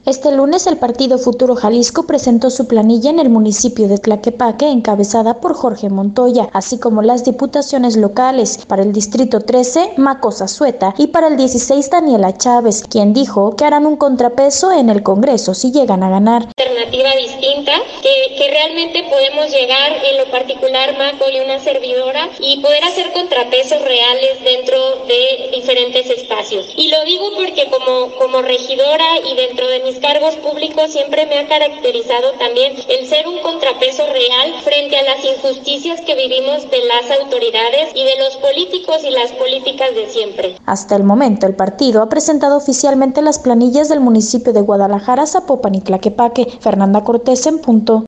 Este lunes el partido Futuro Jalisco presentó su planilla en el municipio de Tlaquepaque, encabezada por Jorge Montoya, así como las diputaciones locales. Para el distrito 13, Maco Zazueta, y para el 16, Daniela Chávez, quien dijo que harán un contrapeso en el Congreso si llegan a ganar. Alternativa distinta, que realmente podemos llegar, en lo particular Maco y una servidora, y poder hacer contrapesos reales dentro de diferentes espacios. Y lo digo porque como regidora y dentro de mis cargos públicos siempre me ha caracterizado también el ser un contrapeso real frente a las injusticias que vivimos de las autoridades y de los políticos y las políticas de siempre. Hasta el momento el partido ha presentado oficialmente las planillas del municipio de Guadalajara, Zapopan y Tlaquepaque. Fernanda Cortés en punto.